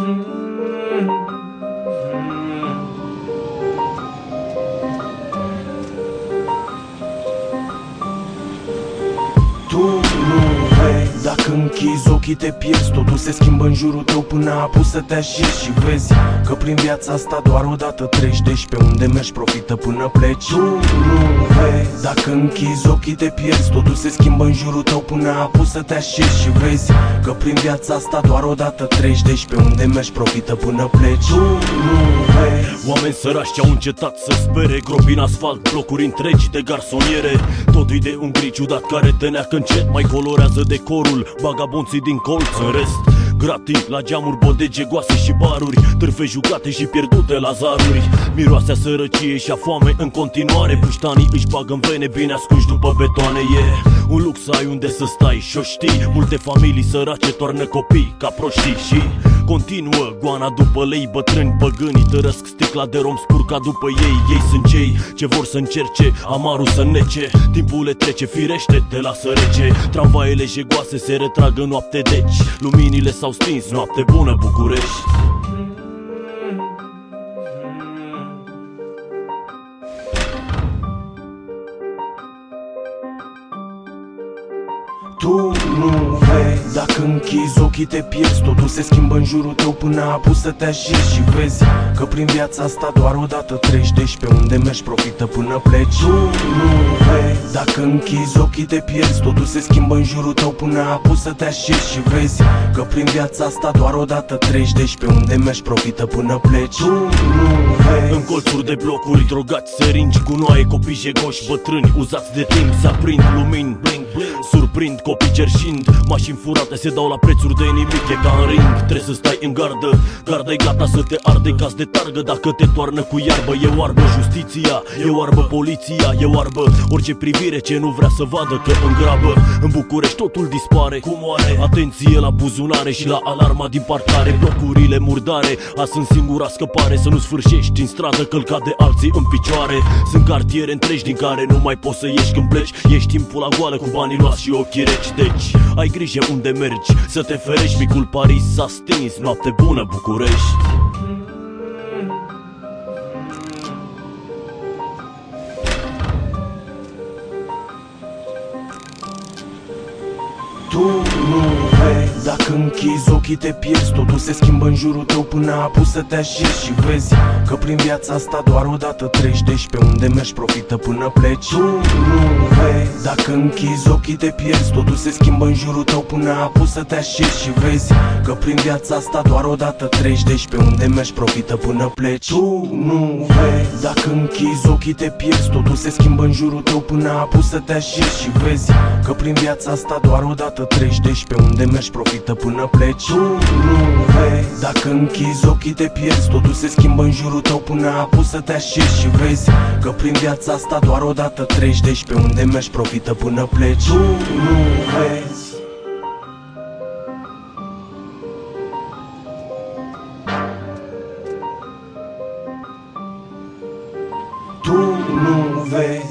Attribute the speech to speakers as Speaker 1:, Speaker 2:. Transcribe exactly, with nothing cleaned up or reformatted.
Speaker 1: Tu nu vezi, dacă închizi ochii te pierzi. Totul se schimbă în jurul tău până apus să te așezi și vezi că prin viața asta doar o dată treci. Deci pe unde mergi profită până pleci. Tu nu vezi, dacă închizi ochii te pierzi. Totul se schimbă în jurul tău până apus să te așezi și vezi că prin viața asta doar o dată treci. Deci pe unde mergi profită până pleci. Tu nu vezi.
Speaker 2: Oameni sărași ce-au încetat să spere, gropi în asfalt, blocuri întregi de garsoniere. Totul de un gri ciudat care te neacă încet, mai colorează decorul vagabonții din colț. În rest, gratii la geamuri, bodege goase și baruri, târfe jucate și pierdute la zaruri. Miroase a sărăcie și a foame în continuare. Puștanii își bagă în vene bine ascunși după betoane. E un lux să ai unde să stai și-o știi. Multe familii sărace toarnă copii ca proștii și continuă goana după lei. Bătrâni păgânii tărăsc sticla de rom spurca după ei. Ei sunt cei ce vor să încerce amarul să nece. Timpul le trece firește, te lasă rece. Tramvaiele jegoase se retrag în noapte, deci luminile s-au stins. Noapte bună, București!
Speaker 1: Tu nu vezi, dacă închizi ochii te pierzi. Totul se schimbă în jurul tău până apus să te așezi și vezi că prin viața asta doar o dată treci. Deci pe unde mergi profită până pleci. Tu nu vezi, dacă închizi ochii te pierzi. Totul se schimbă în jurul tău până apus să te așezi și vezi că prin viața asta doar o dată treci. Deci pe unde mergi profită până pleci. Tu nu vezi.
Speaker 2: În colțuri de blocuri, drogați, seringi, gunoaie, copii jegoși, bătrâni uzați de timp, se aprind lumini, bling bling, surprind copii cerșind. Mașini furate se dau la prețuri de nimic, e ca în ring. Trebuie să stai în gardă, garda e gata să te arde caz de targă. Dacă te toarnă cu iarbă, e oarbă justiția, e oarbă poliția, e oarbă orice privire ce nu vrea să vadă că în grabă. În București totul dispare, cum oare? Atenție la buzunare și la alarma din parcare. Blocurile murdare, azi sunt singura scăpare. Să nu sfârșești în stradă călcat de alții în picioare. Sunt cartiere întregi din care nu mai poți să ieși când pleci. Ești timpul la goală cu banii luați și ochii reci. Deci ai grijă unde mergi, să te ferești. Micul Paris s-a stins, noapte bună, București!
Speaker 1: Tu nu vezi, dacă închizi ochii te pierzi. Totul se schimbă în jurul tău până apus să te așezi și vezi că prin viața asta doar o dată treci. Deci pe unde mergi profită până pleci. Tu nu vezi, dacă închizi ochii te pierzi. Totul se schimbă în jurul tău până apus să te așezi și vezi că prin viața asta doar o dată treci. Deci pe unde mergi profită până pleci. Tu nu vezi, dacă închizi ochii te pierzi. Totul se schimbă în jurul tău până apus să te așezi și vezi că prin viața asta doar o dată treci. Deci pe unde mergi profită până pleci. Tu nu vezi, dacă închizi ochii te pierzi. Totul se schimbă în jurul tău până apus să te așezi și vezi că prin viața asta doar o dată treci. Deci pe unde mergi profită până pleci. Tu nu vezi. Tu nu vezi.